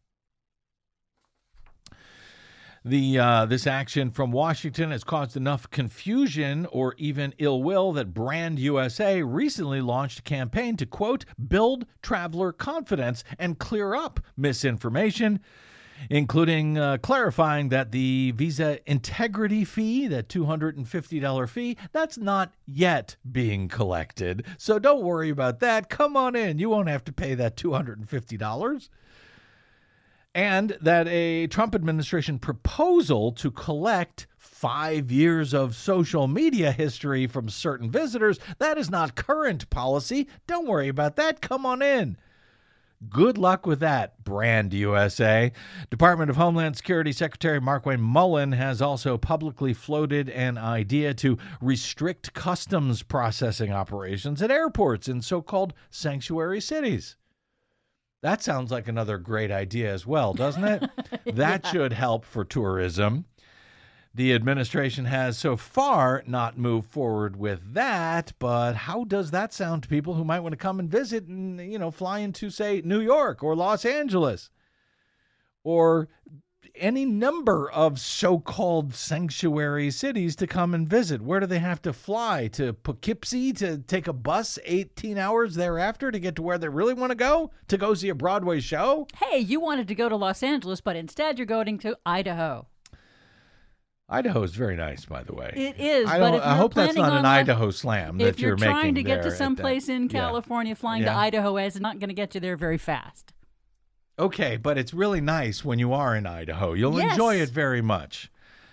Speaker 2: The uh, this action from Washington has caused enough confusion or even ill will that Brand U S A recently launched a campaign to, quote, "build traveler confidence and clear up misinformation," including uh, clarifying that the visa integrity fee, that two hundred fifty dollars fee, that's not yet being collected. So don't worry about that. Come on in. You won't have to pay that two hundred fifty dollars. And that a Trump administration proposal to collect five years of social media history from certain visitors, that is not current policy. Don't worry about that. Come on in. Good luck with that, Brand U S A. Department of Homeland Security Secretary Markwayne Mullin has also publicly floated an idea to restrict customs processing operations at airports in so-called sanctuary cities. That sounds like another great idea as well, doesn't it? That yeah. should help for tourism. The administration has so far not moved forward with that, but how does that sound to people who might want to come and visit and, you know, fly into, say, New York or Los Angeles or any number of so-called sanctuary cities to come and visit. Where do they have to fly? To Poughkeepsie to take a bus eighteen hours thereafter to get to where they really want to go? To go see a Broadway show?
Speaker 4: Hey, you wanted to go to Los Angeles, but instead you're going to Idaho.
Speaker 2: Idaho is very nice, by the way.
Speaker 4: It is,
Speaker 2: I,
Speaker 4: but if
Speaker 2: I
Speaker 4: you're
Speaker 2: hope that's not
Speaker 4: planning
Speaker 2: an
Speaker 4: on
Speaker 2: Idaho slam that
Speaker 4: if
Speaker 2: you're,
Speaker 4: you're
Speaker 2: making
Speaker 4: trying to get
Speaker 2: there
Speaker 4: to someplace
Speaker 2: that,
Speaker 4: in
Speaker 2: yeah.
Speaker 4: California, flying
Speaker 2: Yeah.
Speaker 4: to Idaho is not going to get you there very fast.
Speaker 2: Okay, but it's really nice when you are in Idaho. You'll
Speaker 4: Yes.
Speaker 2: enjoy it very much.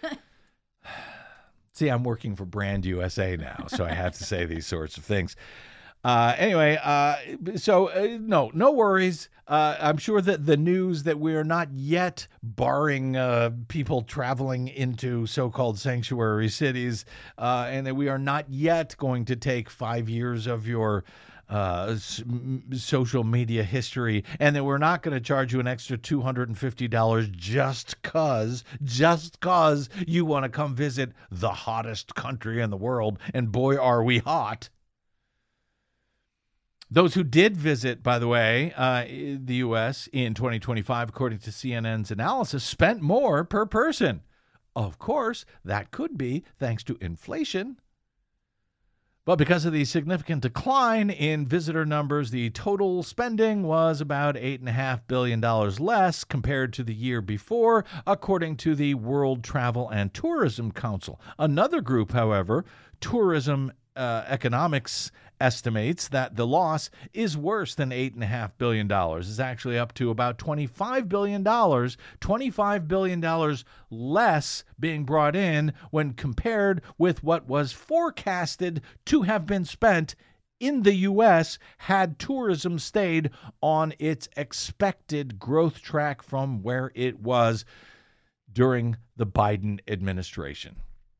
Speaker 2: See, I'm working for Brand U S A now, so I have to say these sorts of things. Uh, anyway, uh, so uh, no, no worries. Uh, I'm sure that the news that we are not yet barring uh, people traveling into so-called sanctuary cities, uh, and that we are not yet going to take five years of your uh, s- m- social media history, and that we're not going to charge you an extra two hundred fifty dollars just cause, just cause you want to come visit the hottest country in the world, and boy, are we hot. Those who did visit, by the way, uh, the U S in twenty twenty-five, according to C N N's analysis, spent more per person. Of course, that could be thanks to inflation. But because of the significant decline in visitor numbers, the total spending was about eight point five billion dollars less compared to the year before, according to the World Travel and Tourism Council. Another group, however, Tourism uh, Economics, estimates that the loss is worse than eight point five billion dollars. It's actually up to about twenty-five billion dollars, twenty-five billion dollars less being brought in when compared with what was forecasted to have been spent in the U S had tourism stayed on its expected growth track from where it was during the Biden administration.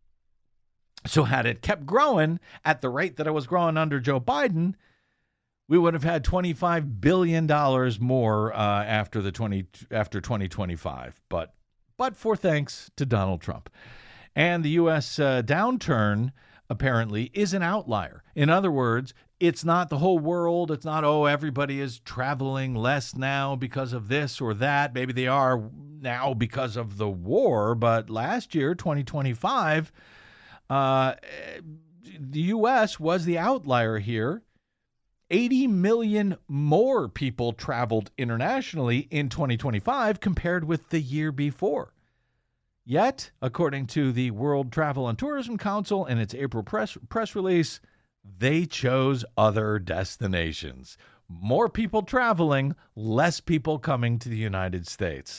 Speaker 2: So had it kept growing at the rate that it was growing under Joe Biden, we would have had twenty-five billion dollars more uh, after the twenty after twenty twenty-five. But but for thanks to Donald Trump. And the U S uh, downturn apparently is an outlier. In other words, it's not the whole world. It's not, oh, everybody is traveling less now because of this or that. Maybe they are now because of the war. But last year, twenty twenty-five, Uh, the U S was the outlier here. eighty million more people traveled internationally in twenty twenty-five compared with the year before. Yet, according to the World Travel and Tourism Council in its April press, press release, they chose other destinations. More people traveling, less people coming to the United States.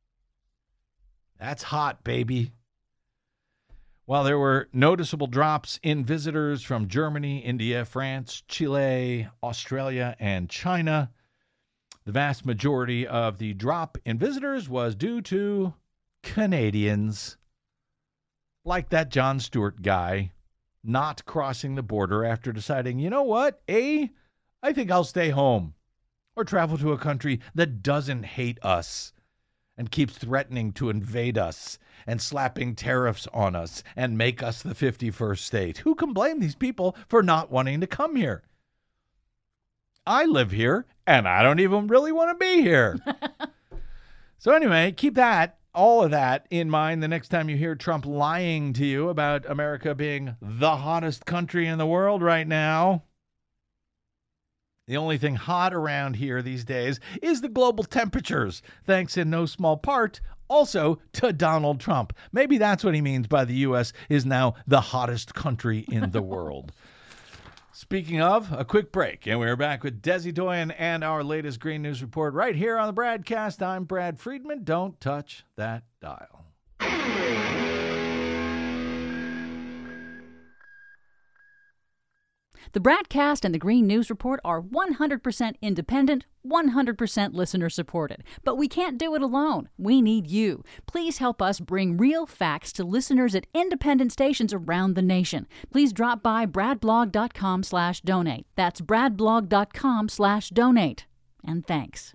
Speaker 2: That's hot, baby. While there were noticeable drops in visitors from Germany, India, France, Chile, Australia, and China, the vast majority of the drop in visitors was due to Canadians, like that Jon Stewart guy, not crossing the border after deciding, you know what, A, I think I'll stay home, or travel to a country that doesn't hate us and keeps threatening to invade us and slapping tariffs on us and make us the fifty-first state. Who can blame these people for not wanting to come here? I live here, and I don't even really want to be here. So anyway, keep that, all of that in mind the next time you hear Trump lying to you about America being the hottest country in the world right now. The only thing hot around here these days is the global temperatures, thanks in no small part also to Donald Trump. Maybe that's what he means by the U S is now the hottest country in the world. Speaking of, a quick break, and we're back with Desi Doyen and our latest Green News Report right here on the Bradcast. I'm Brad Friedman. Don't touch that dial.
Speaker 4: The Bradcast and the Green News Report are one hundred percent independent, one hundred percent listener-supported. But we can't do it alone. We need you. Please help us bring real facts to listeners at independent stations around the nation. Please drop by bradblog.com slash donate. That's bradblog.com slash donate. And thanks.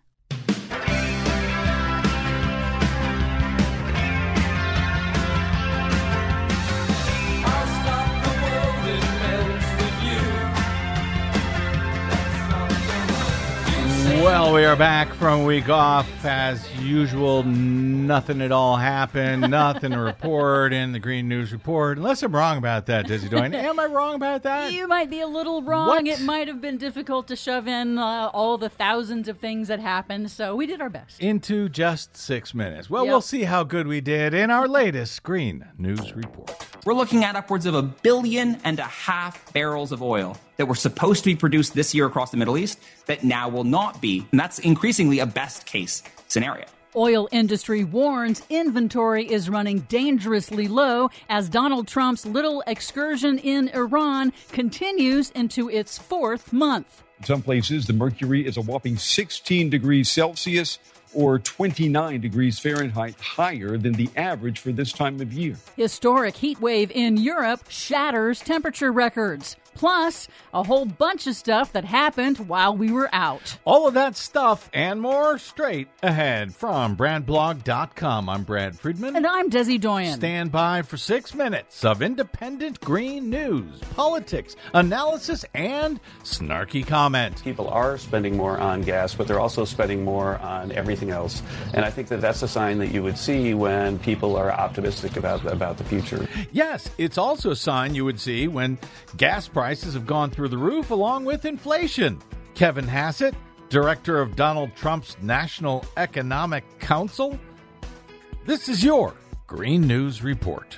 Speaker 2: Well, Well, we are back from a week off. As usual, nothing at all happened. Nothing to report in the Green News Report. Unless I'm wrong about that, Desi Doyen. Am I wrong about that?
Speaker 4: You might be a little wrong.
Speaker 2: What?
Speaker 4: It might have been difficult to shove in uh, all the thousands of things that happened, so we did our best.
Speaker 2: Into just six minutes. Well,
Speaker 4: Yep.
Speaker 2: we'll see how good we did in our latest Green News Report.
Speaker 11: We're looking at upwards of a billion and a half barrels of oil that were supposed to be produced this year across the Middle East that now will not be. And that's increasingly a best case scenario.
Speaker 4: Oil industry warns inventory is running dangerously low as Donald Trump's little excursion in Iran continues into its fourth month.
Speaker 12: In some places, the mercury is a whopping sixteen degrees Celsius or twenty-nine degrees Fahrenheit higher than the average for this time of year.
Speaker 4: Historic heat wave in Europe shatters temperature records. Plus, a whole bunch of stuff that happened while we were out.
Speaker 2: All of that stuff and more straight ahead from brand blog dot com. I'm Brad Friedman.
Speaker 4: And I'm Desi Doyen.
Speaker 2: Stand by for six minutes of independent green news, politics, analysis, and snarky comment.
Speaker 13: People are spending more on gas, but they're also spending more on everything else. And I think that that's a sign that you would see when people are optimistic about, about the future.
Speaker 2: Yes, it's also a sign you would see when gas prices Prices have gone through the roof along with inflation. Kevin Hassett, director of Donald Trump's National Economic Council. This is your Green News Report.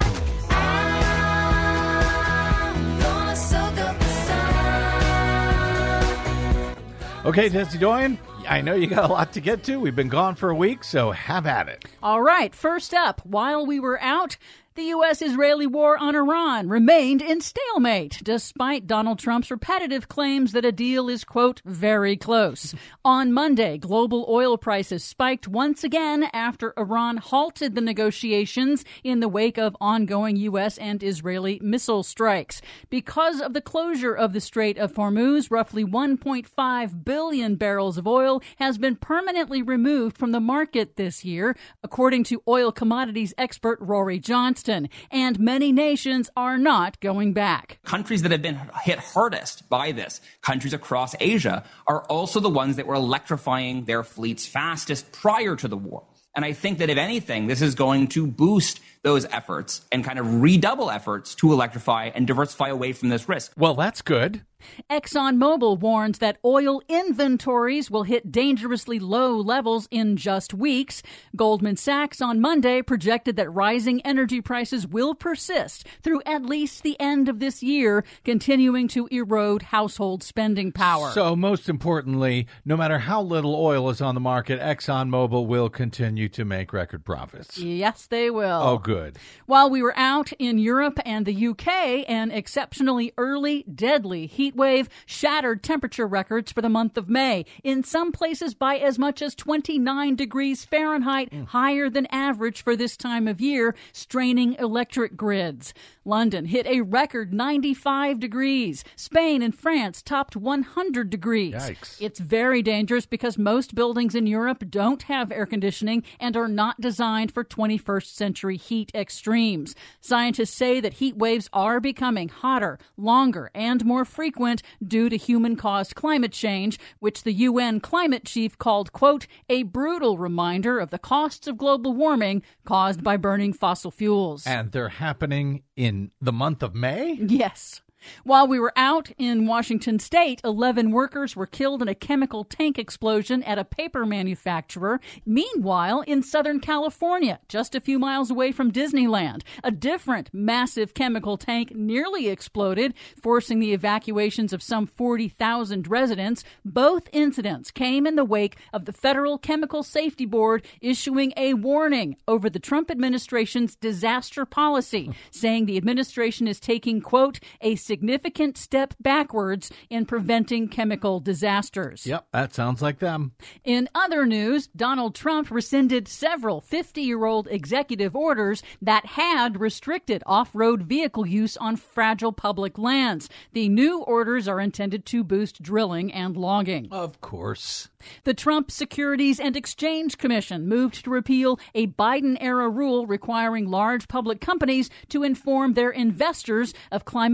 Speaker 2: Okay, Desi Doyen, I know you got a lot to get to. We've been gone for a week, so have at it.
Speaker 4: All right, first up, while we were out, the U S-Israeli war on Iran remained in stalemate, despite Donald Trump's repetitive claims that a deal is, quote, very close. On Monday, global oil prices spiked once again after Iran halted the negotiations in the wake of ongoing U S and Israeli missile strikes. Because of the closure of the Strait of Hormuz, roughly one point five billion barrels of oil has been permanently removed from the market this year, according to oil commodities expert Rory Johnston. And many nations are not going back.
Speaker 11: Countries that have been hit hardest by this, countries across Asia, are also the ones that were electrifying their fleets fastest prior to the war. And I think that if anything, this is going to boost those efforts and kind of redouble efforts to electrify and diversify away from this risk.
Speaker 2: Well, that's good.
Speaker 4: ExxonMobil warns that oil inventories will hit dangerously low levels in just weeks. Goldman Sachs on Monday projected that rising energy prices will persist through at least the end of this year, continuing to erode household spending power.
Speaker 2: So most importantly, no matter how little oil is on the market, ExxonMobil will continue to make record profits.
Speaker 4: Yes, they will.
Speaker 2: Oh, good.
Speaker 4: While we were out in Europe and the U K, an exceptionally early, deadly heat wave shattered temperature records for the month of May, in some places by as much as twenty-nine degrees Fahrenheit, mm. higher than average for this time of year, straining electric grids. London hit a record ninety-five degrees. Spain and France topped one hundred degrees.
Speaker 2: Yikes.
Speaker 4: It's very dangerous because most buildings in Europe don't have air conditioning and are not designed for twenty-first century heat extremes. Scientists say that heat waves are becoming hotter, longer, and more frequent due to human-caused climate change, which the U N climate chief called, quote, a brutal reminder of the costs of global warming caused by burning fossil fuels.
Speaker 2: And they're happening in the month of May?
Speaker 4: Yes. While we were out in Washington state, eleven workers were killed in a chemical tank explosion at a paper manufacturer. Meanwhile, in Southern California, just a few miles away from Disneyland, a different massive chemical tank nearly exploded, forcing the evacuations of some forty thousand residents. Both incidents came in the wake of the Federal Chemical Safety Board issuing a warning over the Trump administration's disaster policy, saying the administration is taking, quote, a significant step backwards in preventing chemical disasters.
Speaker 2: Yep, that sounds like them.
Speaker 4: In other news, Donald Trump rescinded several fifty-year-old executive orders that had restricted off-road vehicle use on fragile public lands. The new orders are intended to boost drilling and logging.
Speaker 2: Of course.
Speaker 4: The Trump Securities and Exchange Commission moved to repeal a Biden-era rule requiring large public companies to inform their investors of climate-related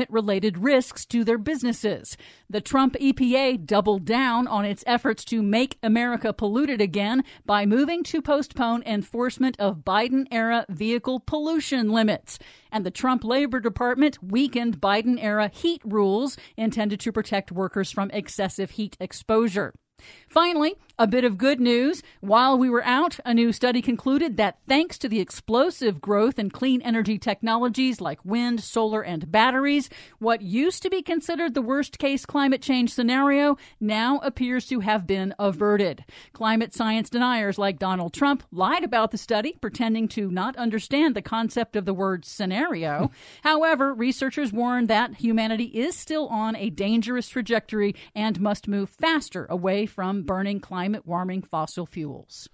Speaker 4: associated risks to their businesses. The Trump E P A doubled down on its efforts to make America polluted again by moving to postpone enforcement of Biden-era vehicle pollution limits. And the Trump Labor Department weakened Biden-era heat rules intended to protect workers from excessive heat exposure. Finally, a bit of good news. While we were out, a new study concluded that thanks to the explosive growth in clean energy technologies like wind, solar, and batteries, what used to be considered the worst-case climate change scenario now appears to have been averted. Climate science deniers like Donald Trump lied about the study, pretending to not understand the concept of the word scenario. However, researchers warn that humanity is still on a dangerous trajectory and must move faster away from burning climate-warming fossil fuels.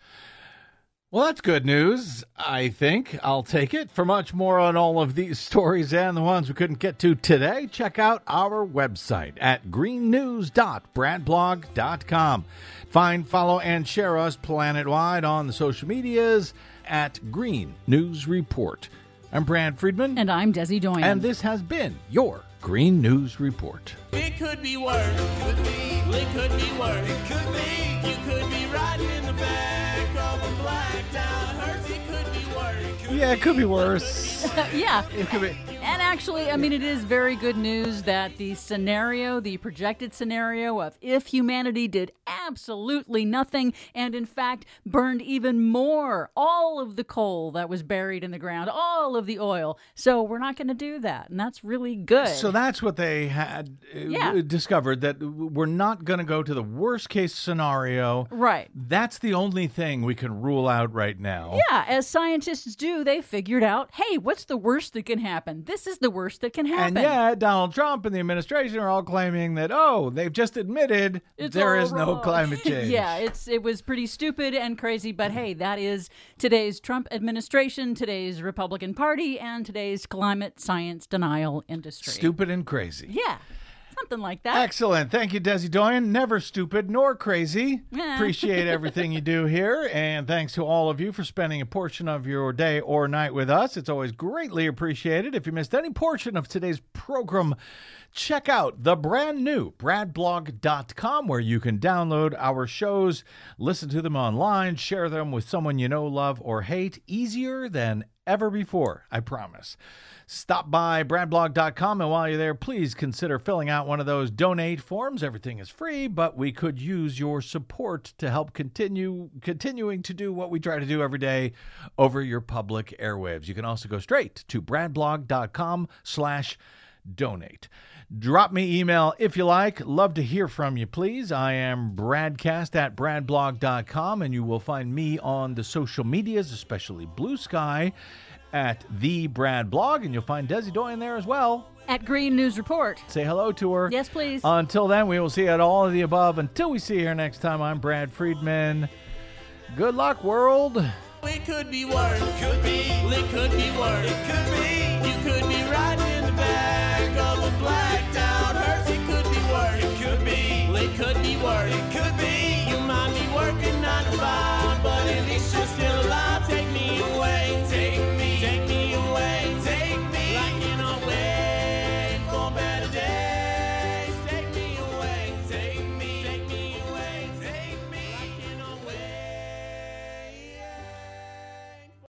Speaker 2: Well, that's good news, I think. I'll take it. For much more on all of these stories and the ones we couldn't get to today, check out our website at green news dot brad blog dot com. Find, follow, and share us planet-wide on the social medias at Green News Report. I'm Brad Friedman.
Speaker 4: And I'm Desi Doyen.
Speaker 2: And this has been your Green News Report.
Speaker 14: It could be worse. It could be. It could be worse. It could be. You could be riding in the back of a blacked out hearse. It could be worse. It could
Speaker 2: yeah, it could be worse.
Speaker 4: yeah.
Speaker 2: It could be.
Speaker 4: And actually, I mean, it is very good news that the scenario, the projected scenario of if humanity did absolutely nothing and, in fact, burned even more, all of the coal that was buried in the ground, all of the oil. So we're not going to do that. And that's really good.
Speaker 2: So that's what they had uh,
Speaker 4: yeah.
Speaker 2: discovered, that we're not going to go to the worst case scenario.
Speaker 4: Right.
Speaker 2: That's the only thing we can rule out right now.
Speaker 4: Yeah, as scientists do, they figured out, hey, what's the worst that can happen? This is the worst that can happen.
Speaker 2: And yet, Donald Trump and the administration are all claiming that, oh, they've just admitted
Speaker 4: it's
Speaker 2: there is
Speaker 4: wrong.
Speaker 2: no climate change.
Speaker 4: yeah, it's it was pretty stupid and crazy, but hey, that is today's Trump administration, today's Republican Party, and today's climate science denial industry.
Speaker 2: Stupid and crazy.
Speaker 4: Yeah. Something like that.
Speaker 2: Excellent. Thank you, Desi Doyen. Never stupid nor crazy.
Speaker 4: Yeah.
Speaker 2: Appreciate everything you do here. And thanks to all of you for spending a portion of your day or night with us. It's always greatly appreciated. If you missed any portion of today's program, check out the brand new brad blog dot com, where you can download our shows, listen to them online, share them with someone you know, love, or hate. Easier than ever before, I promise. Stop by brad blog dot com, and while you're there, please consider filling out one of those donate forms. Everything is free, but we could use your support to help continue continuing to do what we try to do every day over your public airwaves. You can also go straight to brad blog dot com slash donate. Drop me email if you like. Love to hear from you, please. I am Bradcast at brad blog dot com, and you will find me on the social medias, especially Blue Sky, at The Brad Blog, and you'll find Desi Doyen there as well.
Speaker 4: At Green News Report.
Speaker 2: Say hello to her.
Speaker 4: Yes, please.
Speaker 2: Until then, we will see you at all of the above. Until we see you here next time, I'm Brad Friedman. Good luck, world.
Speaker 14: It could be worse. It could be. It could be worse. It could be. You could be riding in the back